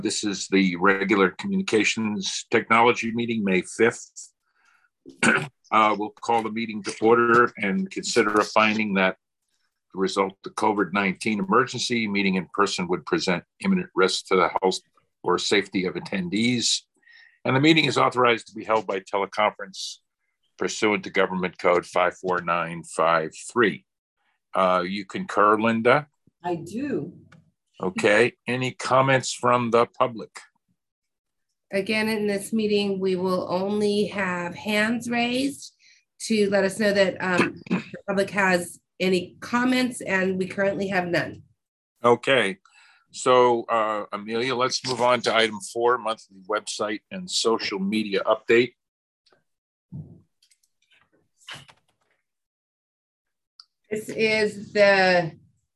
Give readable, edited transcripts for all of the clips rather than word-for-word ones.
This is the regular communications technology meeting, May 5th. We'll call the meeting to order and consider a finding that the result of the COVID-19 emergency meeting in person would present imminent risk to the health or safety of attendees. And the meeting is authorized to be held by teleconference pursuant to Government Code 54953. You concur, Linda? I do. Okay. Any comments from the public? Again, in this meeting, we will only have hands raised to let us know that the public has any comments, and we currently have none. Okay. So, Amelia, let's move on to item 4, monthly website and social media update. This is the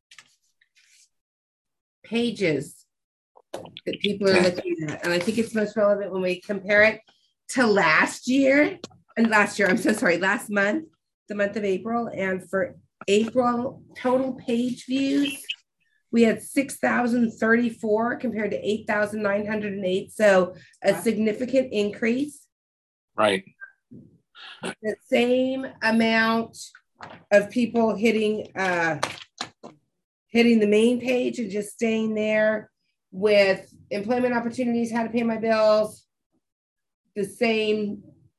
pages that people are looking at. And I think it's most relevant when we compare it to last month, the month of April. And for April, total page views, we had 6,034 compared to 8,908. So a significant increase. Right. The same amount of people hitting the main page and just staying there with employment opportunities, how to pay my bills, the same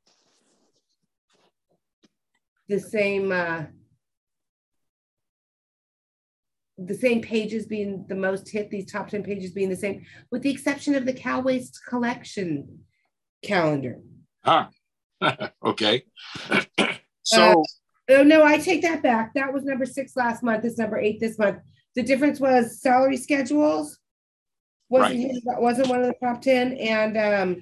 pages being the most hit, these top 10 pages being the same, with the exception of the cow waste collection calendar. Okay. So oh no, I take that back. That was number 6 last month. It's number 8 this month. The difference was salary schedules wasn't one of the top 10, and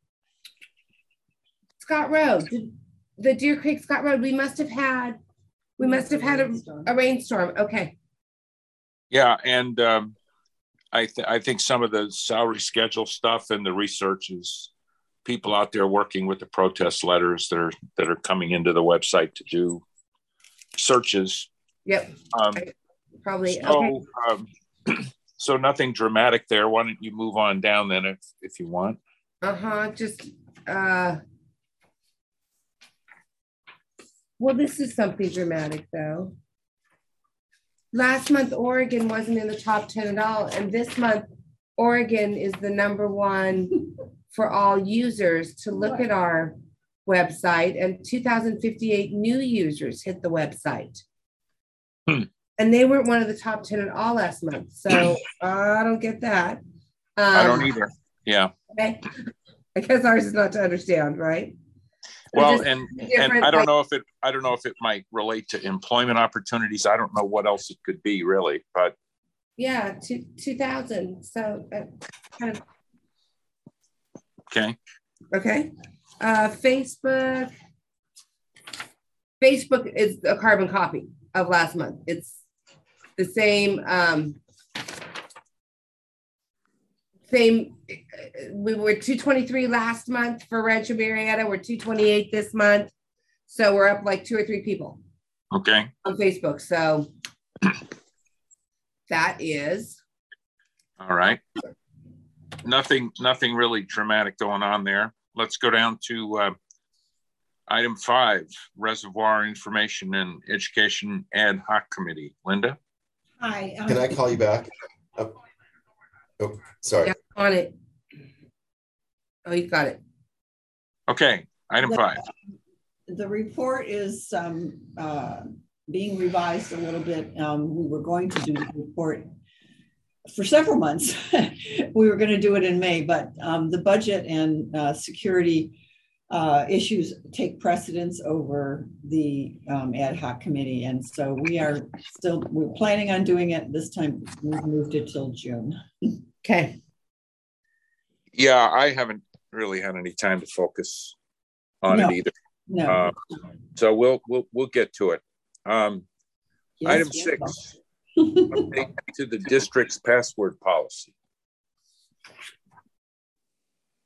Scott Road, the Deer Creek Scott Road. We must have had a rainstorm. Okay. Yeah, and I think some of the salary schedule stuff and the research is people out there working with the protest letters that are coming into the website to do searches. Yep. Probably. So, okay. So nothing dramatic there. Why don't you move on down then if you want? Just well, this is something dramatic though. Last month, Oregon wasn't in the top 10 at all. And this month, Oregon is the number 1 for all users to look at our website, and 2,058 new users hit the website. And they weren't one of the top 10 at all last month. So I don't get that. I don't either. Yeah. Okay. I guess ours is not to understand, right? Well, and I don't know if it might relate to employment opportunities. I don't know what else it could be really, but yeah, 2,000. So kind of okay. Okay. Facebook is a carbon copy of last month. It's the same. We were 223 last month for Rancho Marietta. We're 228 this month. So we're up like 2 or 3 people. Okay. On Facebook. So that is. All right. Nothing really dramatic going on there. Let's go down to item 5, Reservoir Information and Education Ad Hoc Committee. Linda? Hi. Can I call you back? Oh, sorry. Yeah, on it. Oh, you got it. Okay, item 5. The report is being revised a little bit. We were going to do the report for several months. We were going to do it in May, but the budget and security issues take precedence over the ad hoc committee. And so we're planning on doing it this time. We've moved it till June. Okay. Yeah, I haven't really had any time to focus on it either. No. So we'll get to it. Item 6, update to the district's password policy.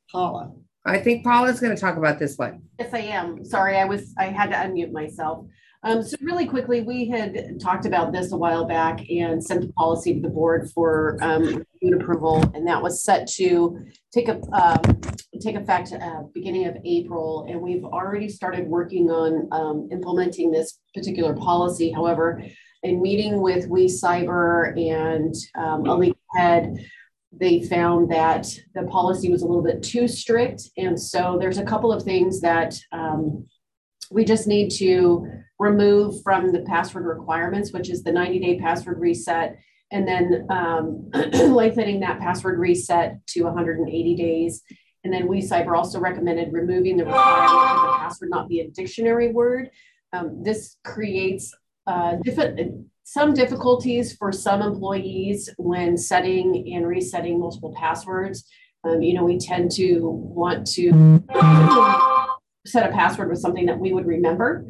Paula. I think Paula's going to talk about this one. Yes, I am. Sorry, I had to unmute myself. So really quickly, we had talked about this a while back and sent the policy to the board for review and approval, and that was set to take effect beginning of April. And we've already started working on implementing this particular policy. However, in meeting with WeCyber and Elite Head, they found that the policy was a little bit too strict. And so there's a couple of things that we just need to remove from the password requirements, which is the 90-day password reset, and then lengthening that password reset to 180 days. And then WeCyber also recommended removing the requirement that the password not be a dictionary word. This creates some difficulties for some employees when setting and resetting multiple passwords. We tend to want to set a password with something that we would remember.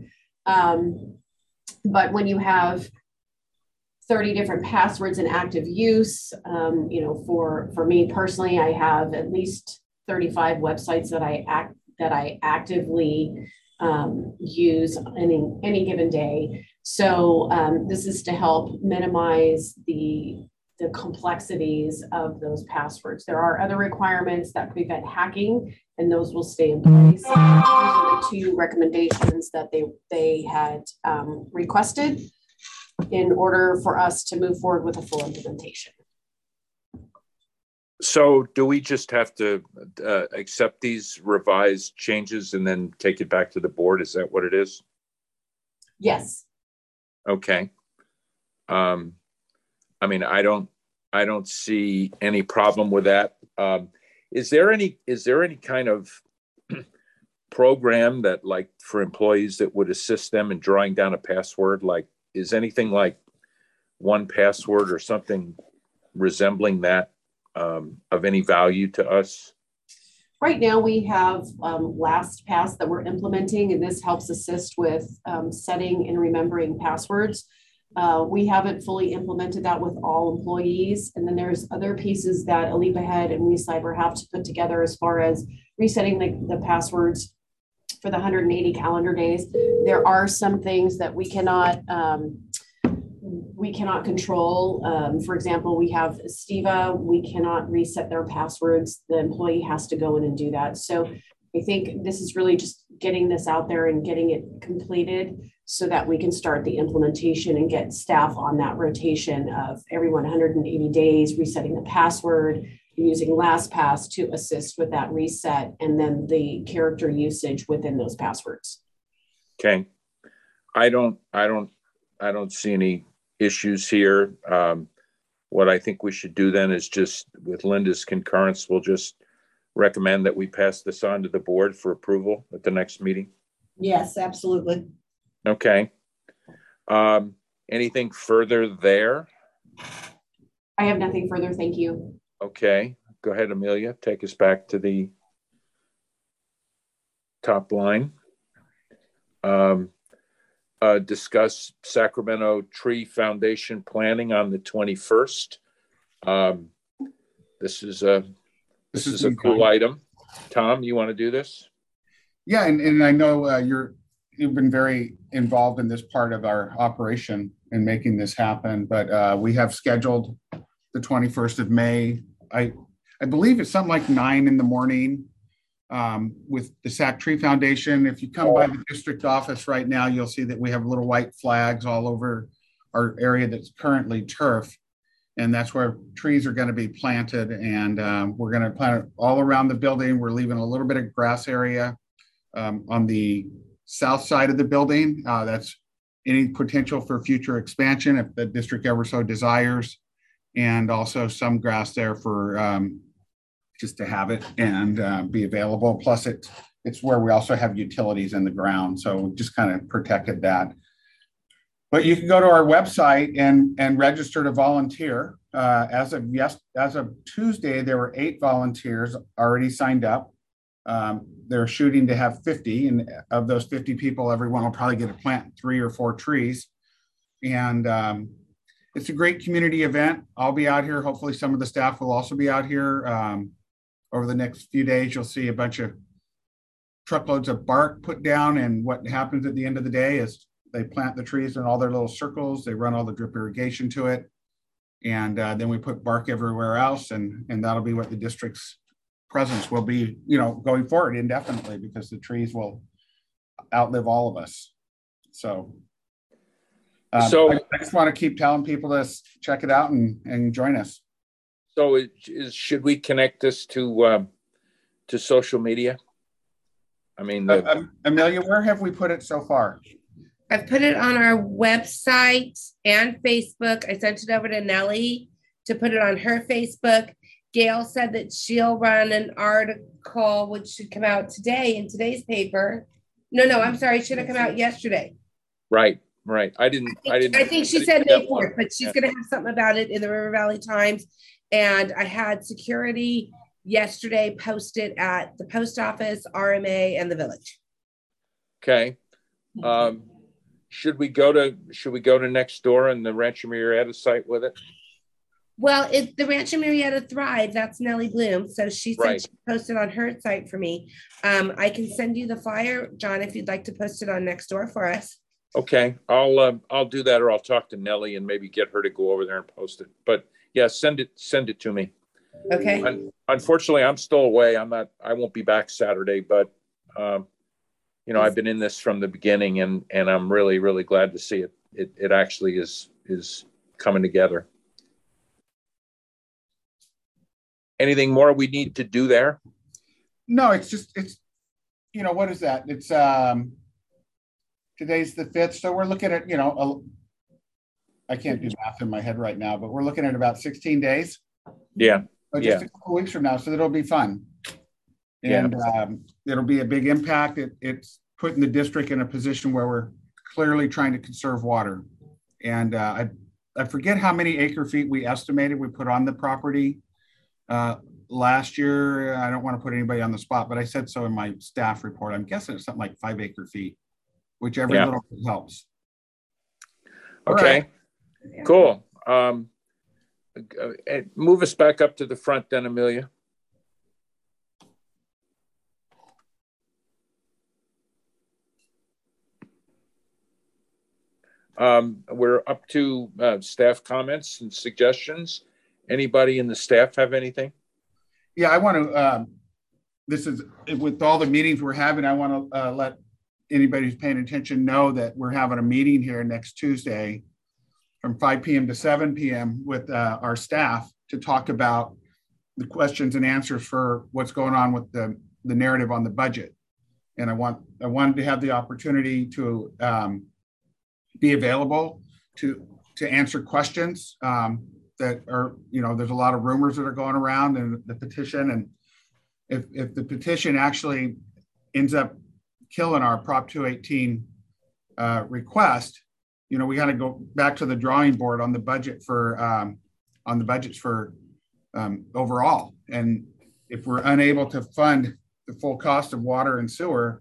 But when you have 30 different passwords in active use, for me personally, I have at least 35 websites that I actively use in any given day. So this is to help minimize the complexities of those passwords. There are other requirements that prevent hacking, and those will stay in place. Those are the two recommendations that they had requested in order for us to move forward with a full implementation. So do we just have to accept these revised changes and then take it back to the board? Is that what it is? Yes. Okay. I don't see any problem with that. Is there any kind of program that, like, for employees that would assist them in drawing down a password? Like, is anything like 1Password or something resembling that of any value to us? Right now we have LastPass that we're implementing, and this helps assist with setting and remembering passwords. We haven't fully implemented that with all employees. And then there's other pieces that AleapAhead and WeCyber have to put together as far as resetting the passwords for the 180 calendar days. There are some things that we cannot control. For example, we have Steva, we cannot reset their passwords. The employee has to go in and do that. So I think this is really just getting this out there and getting it completed so that we can start the implementation and get staff on that rotation of every 180 days, resetting the password, and using LastPass to assist with that reset, and then the character usage within those passwords. Okay. I don't see any issues here. What I think we should do then is just, with Linda's concurrence, we'll just recommend that we pass this on to the board for approval at the next meeting. Yes, absolutely. Okay. Anything further there? I have nothing further. Thank you. Okay. Go ahead, Amelia. Take us back to the top line. Discuss Sacramento Tree Foundation planning on the 21st. This is a cool item. Tom, you want to do this? Yeah, and I know you've been very involved in this part of our operation in making this happen, but we have scheduled the 21st of May. I believe it's something like 9 in the morning with the Sac Tree Foundation. If you come by the district office right now, you'll see that we have little white flags all over our area that's currently turf. And that's where trees are going to be planted. And we're going to plant it all around the building. We're leaving a little bit of grass area on the south side of the building. That's any potential for future expansion if the district ever so desires. And also some grass there for just to have it and be available. Plus it's where we also have utilities in the ground. So we just kind of protected that. But you can go to our website and register to volunteer. As of Tuesday, there were 8 volunteers already signed up. They're shooting to have 50, and of those 50 people, everyone will probably get to plant 3 or 4 trees. And it's a great community event. I'll be out here. Hopefully some of the staff will also be out here. Over the next few days, you'll see a bunch of truckloads of bark put down, and what happens at the end of the day is they plant the trees in all their little circles. They run all the drip irrigation to it. And then we put bark everywhere else. And that'll be what the district's presence will be, going forward indefinitely, because the trees will outlive all of us. So, I just want to keep telling people to check it out and join us. So should we connect this to social media? I mean, Amelia, where have we put it so far? I've put it on our website and Facebook. I sent it over to Nellie to put it on her Facebook. Gail said that she'll run an article, which should come out today in today's paper. No, I'm sorry. It should have come out yesterday. Right. I think she said May 4th, but she's going to have something about it in the River Valley Times. And I had security yesterday posted at the post office, RMA, and the village. Okay. Should we go to Nextdoor and the Rancho Murrieta site with it? Well, it's the Rancho Murrieta Thrive. That's Nellie Bloom. So she said right. She posted on her site for me. I can send you the flyer, John, if you'd like to post it on Nextdoor for us. Okay, I'll do that, or I'll talk to Nellie and maybe get her to go over there and post it. But yeah, send it to me. Okay. Unfortunately, I'm still away. I won't be back Saturday, but I've been in this from the beginning, and I'm really, really glad to see it. It actually is coming together. Anything more we need to do there? No, it's what is that? It's today's the 5th. So we're looking at, I can't do math in my head right now, but we're looking at about 16 days. Yeah. So just a couple weeks from now. So it'll be fun. And it'll be a big impact. It's putting the district in a position where we're clearly trying to conserve water. And I forget how many acre feet we estimated we put on the property last year. I don't want to put anybody on the spot, but I said so in my staff report. I'm guessing it's something like 5 acre feet, which every little bit helps. Okay, right. Cool. Move us back up to the front then, Amelia. We're up to staff comments and suggestions. Anybody in the staff have anything? Yeah, I want to, this is with all the meetings we're having, I want to let anybody who's paying attention know that we're having a meeting here next Tuesday from 5 p.m. to 7 p.m. with our staff to talk about the questions and answers for what's going on with the narrative on the budget. And I wanted to have the opportunity to be available to answer questions that are, there's a lot of rumors that are going around in the petition. And if the petition actually ends up killing our Prop 218 request, we got to go back to the drawing board on the budget for overall. And if we're unable to fund the full cost of water and sewer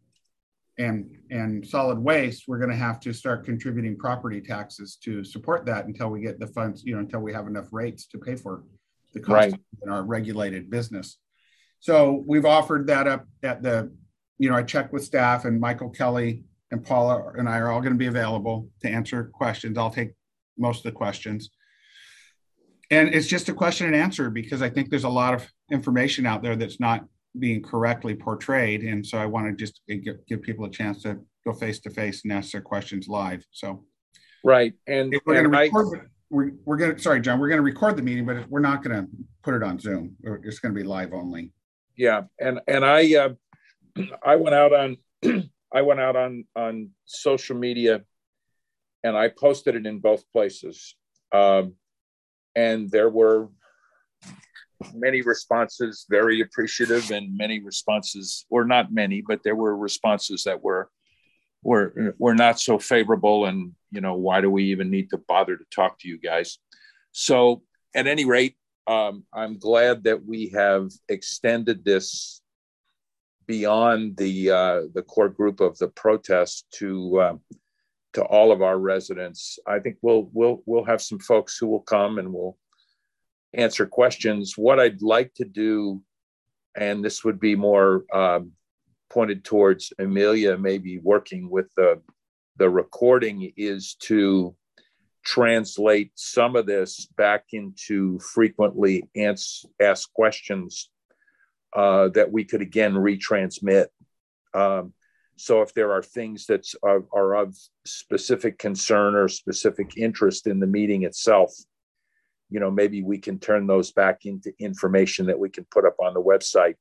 and solid waste, we're going to have to start contributing property taxes to support that until we get the funds, until we have enough rates to pay for the cost in our regulated business. So we've offered that up at the, I checked with staff, and Michael Kelly and Paula and I are all going to be available to answer questions. I'll take most of the questions. And it's just a question and answer, because I think there's a lot of information out there that's not being correctly portrayed. And so I want to just give people a chance to go face to face and ask their questions live. So, right. And we're going to record, we're going to, sorry, John, we're going to record the meeting, but we're not going to put it on Zoom. It's going to be live only. Yeah. And I went out on social media, and I posted it in both places. And there were many responses, very appreciative, and many responses, or not many, but there were responses that were not so favorable. And, why do we even need to bother to talk to you guys? So at any rate, I'm glad that we have extended this beyond the core group of the protest to all of our residents. I think we'll have some folks who will come and will answer questions. What I'd like to do, and this would be more pointed towards Amelia, maybe working with the the recording is to translate some of this back into frequently asked questions that we could again retransmit. So if there are things that are of specific concern or specific interest in the meeting itself, maybe we can turn those back into information that we can put up on the website.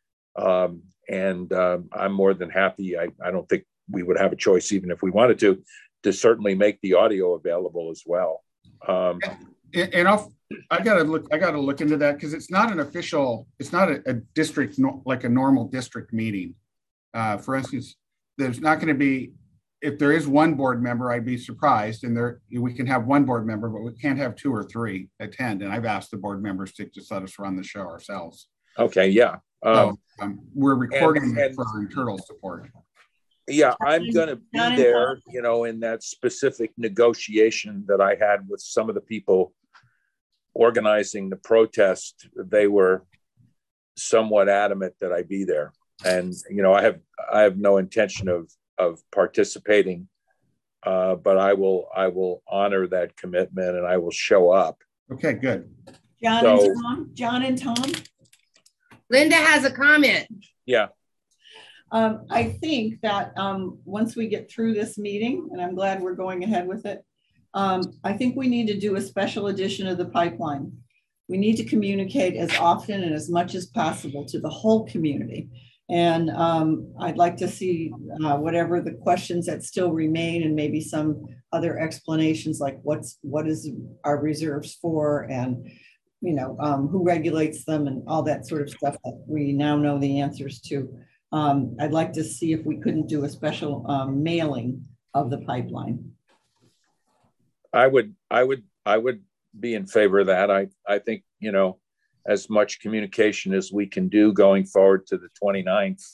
I'm more than happy. I don't think we would have a choice, even if we wanted to certainly make the audio available as well. And I gotta look into that, because it's not an official, it's not a district, like a normal district meeting. For instance, there's not going to be, if there is one board member, I'd be surprised, and we can have one board member, but we can't have 2 or 3 attend. And I've asked the board members to just let us run the show ourselves. Okay, yeah. We're recording it for our internal support. Yeah, I'm going to be there, in that specific negotiation that I had with some of the people organizing the protest. They were somewhat adamant that I be there. And, I have no intention of participating, but I will honor that commitment and I will show up. Okay, good. John and Tom. Linda has a comment. Yeah. I think that once we get through this meeting, and I'm glad we're going ahead with it, I think we need to do a special edition of the pipeline. We need to communicate as often and as much as possible to the whole community. And I'd like to see whatever the questions that still remain, and maybe some other explanations, like what is our reserves for, and who regulates them, and all that sort of stuff that we now know the answers to. I'd like to see if we couldn't do a special mailing of the pipeline. I would be in favor of that. I think, as much communication as we can do going forward to the 29th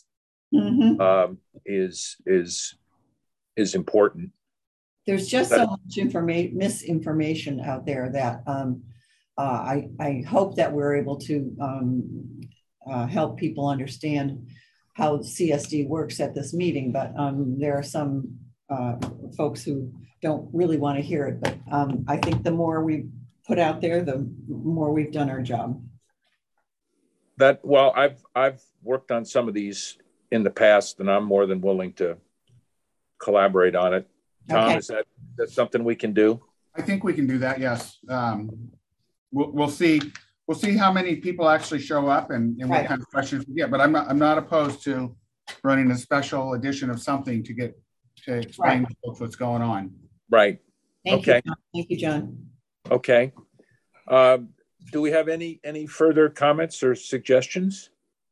is important. There's just so much misinformation out there that I hope that we're able to help people understand how CSD works at this meeting, but there are some folks who don't really want to hear it. But I think the more we put out there, the more we've done our job. I've worked on some of these in the past, and I'm more than willing to collaborate on it. Tom, okay. Is that something we can do? I think we can do that. Yes. We'll see. We'll see how many people actually show up and right. What kind of questions we get. But I'm not opposed to running a special edition of something to explain right. to folks what's going on. Right. Thank you, John. Thank you, John. Okay. Do we have any further comments or suggestions?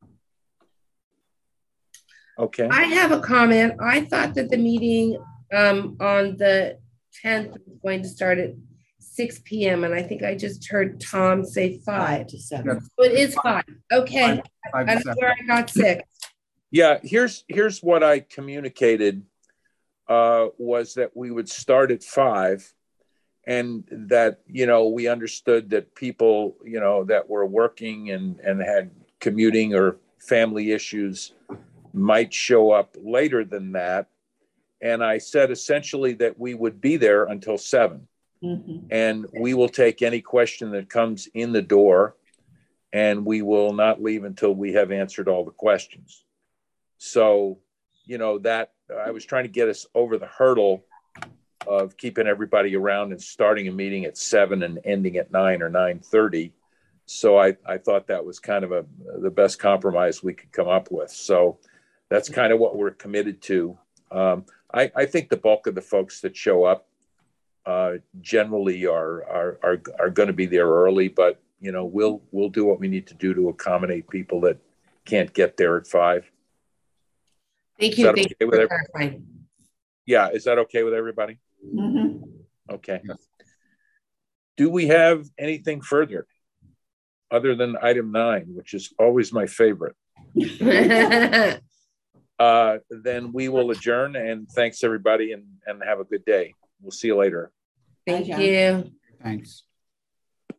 Okay. I have a comment. I thought that the meeting on the 10th was going to start at 6 p.m. and I think I just heard Tom say 5 to 7. Yeah. So it is 5. Okay. That's where I got 6. Yeah, here's what I communicated was that we would start at 5. And that, we understood that people, that were working and had commuting or family issues might show up later than that. And I said essentially that we would be there until 7. Mm-hmm. And we will take any question that comes in the door, and we will not leave until we have answered all the questions. So, that I was trying to get us over the hurdle of keeping everybody around and starting a meeting at 7 and ending at 9 or 9:30. So I thought that was kind of the best compromise we could come up with. So that's kind of what we're committed to. I think the bulk of the folks that show up generally are going to be there early, but we'll do what we need to do to accommodate people that can't get there at 5. Thank you. Thank you for clarifying. Yeah, is that okay with everybody? Mm-hmm. Okay. Yes. Do we have anything further other than item 9, which is always my favorite? Then we will adjourn, and thanks everybody, and have a good day. We'll see you later. Thank you. Thanks.